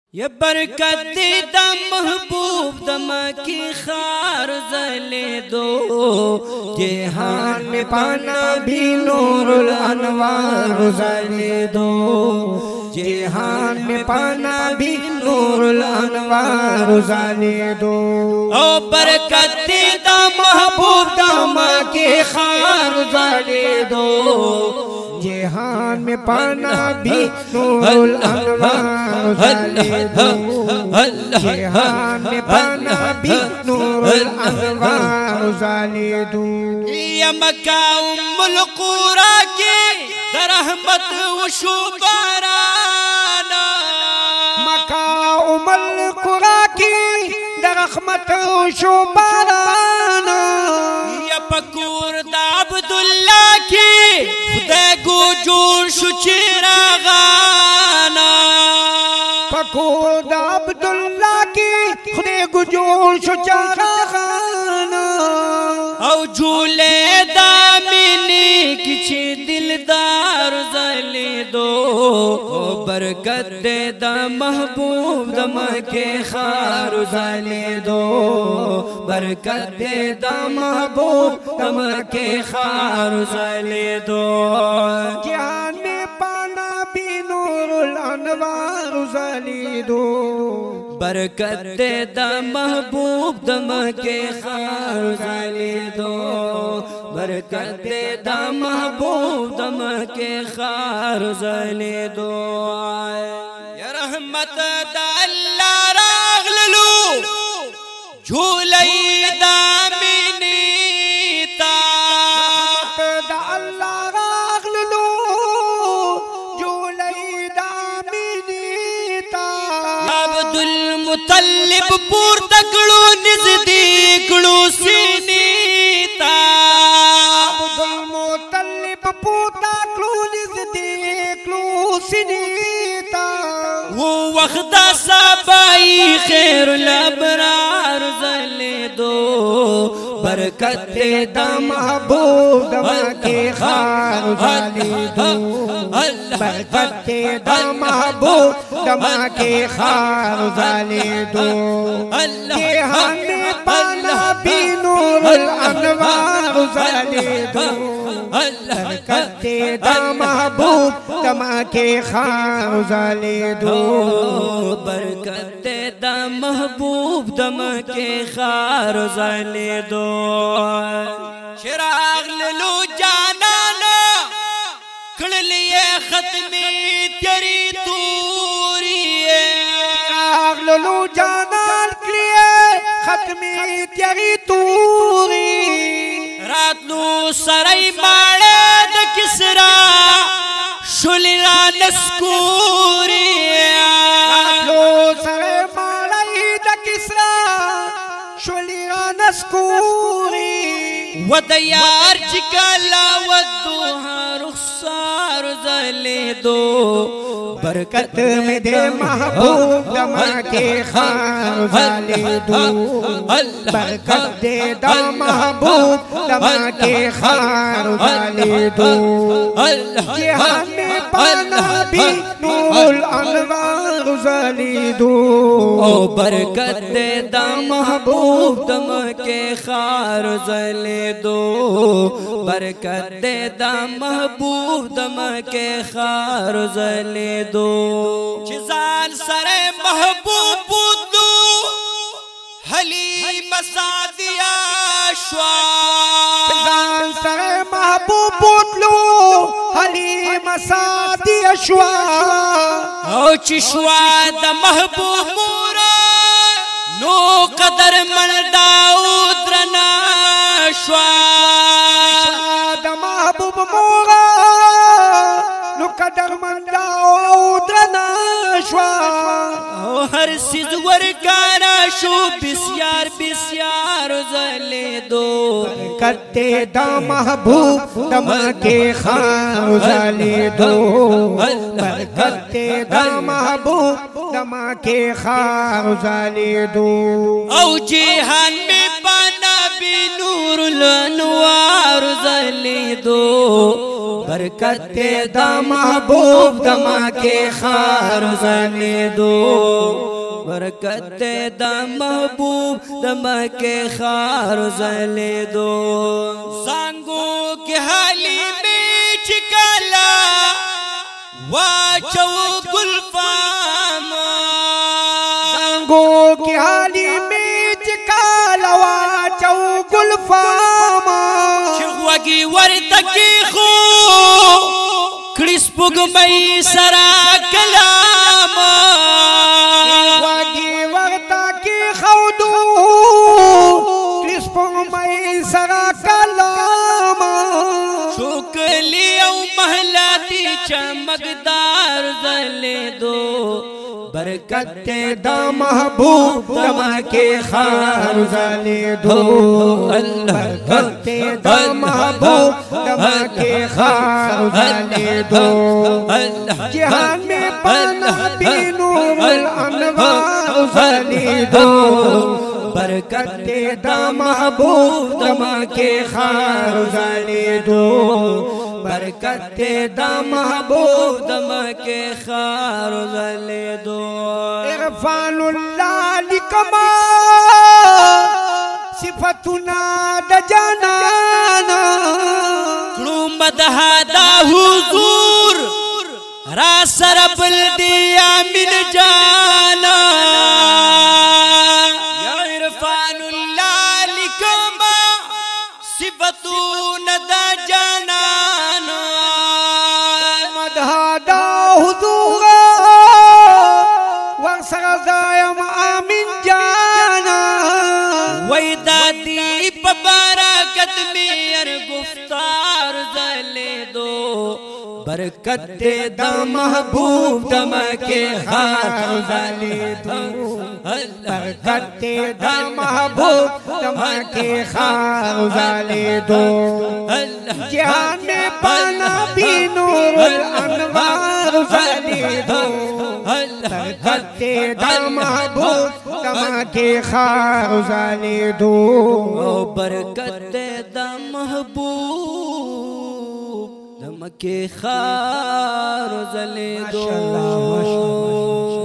یا برکت دی دا محبوب دا مکی خار زلے دو جہان میں پانا بھی نور الانوار زلے دو جہان میں پانا بھی نور الانوار زلے دو او برکت دی دا محبوب دا مکی خار زلے دو جہان میں پانا بھی نور الانوار زلے دو جہان میں پانا بھی نور الانوار زلے دو یا مکہ ام القرى کی در رحمت و شبرانا مکہ ام القرى کی در رحمت و شبرانا یا پکور دا عبداللہ کی خدای گو جوڑ شو چراغانا پکور دا عبداللہ کی خدای گو جوڑ شو چراغانا او جھولے دامنی کچھ دلدار زلے دو برکت دے دا محبوب دم کے خار زلے دو برکت دے دا محبوب دم کے خار زلے دو جہان میں پانا بھی نور الانوار زلے دو برکت دے دا محبوب دم کے خار زلے دو برکت دے دا محبوب دم کے خار زلے دو یا رحمت دا اللہ راغللو جھولی دامنی تا رحمت دا اللہ راغللو جھولی دامنی تا عبد المطلب پور تکڑو نزدیکڑو سینی تا عبد المطلب پور تکڑو نزدیکڑو سینی تا وہ وقت سبائی خیر الابرار زلے دو برکت دا محبوب دم کے خار زلے دو برکت دا محبوب دم کے خار زلے دو جہان میں پانا بھی نور الانوار زلے دو برکت دا محبوب دم کے خار زلے دو برکت دا محبوب دم کے خار زلے دو چراغ للو جانانا کھڑ لیے ختمی تیری توری چراغ للو جانان کھڑیے ختمی تیری توری رات لو سرائی ماڑے دا کسرا شلی را نسکوری رات لو سرائی ماڑے دا کسرا شلی را نسکوری ودیار چکالا ودوہا رخصار زلے دو برکت میں دے محبوب دم کے خار زلے دو برکت دے دا محبوب دم کے خار زلے دو جہان میں پانا بھی نور الانوار زلے دو برکت دے دا محبوب دم کے خار زلے دو برکت دے دا محبوب دم کے خار زلے دو چزان سر محبوب بودو حلیم سادیا شوا چزان سر محبوب بودلو حلیم سادیا شوا او چشوا دا محبوب مورا نو قدر من داود رنا شوا دا محبوب مورا نو قدر من داود رنا شوا ہر سیز ورکانا شو بسیار بسیار زلے دو برکت دا محبوب دم کے خار زلے دو برکت دا محبوب دم کے خار زلے دو او جہان میں پانا بھی نور الانوار زلے دو برکت دا محبوب دما کے خار زلے دو برکت دا محبوب دما کے خار زلے دو زانگو کے حالی میں چکالا واچو گلفام زانگو کے حالی میں چکالا واچو گلفام چغوگی ورتکی خو کرس پگمئی سرا کلام چغوگی ورتکی خودو کرس پگمئی سرا کلام شکلی او محلاتی چمکدار زلے دو برکت دا محبوب دما کے خار زلے دو برکت دا محبوب دما کے خار زلے دو جہان میں پانا بھی نور الانوار زلے دو برکت دا محبوب دما کے خار زلے دو برکت دا محبوب دما کے خار زلے دو عرفان اللہ لکما صفتنا دا جانانا کرو مدہا دا حضور را سرب الدیا من جانا یا عرفان اللہ لکما صفتنا دا جانانا مدہا دا حضور وانسر دائم آمین جانا ویدادی پبارکت میر گفتار زلے دو برکت دا محبوب دما کے خار زلے دو برکت دا محبوب دما کے خار زلے دو جہان میں پانا بھی نور الانوار زلے دو برکت دا محبوب دما کے خار زلے دو برکت دا محبوب دما کے خار زلے دو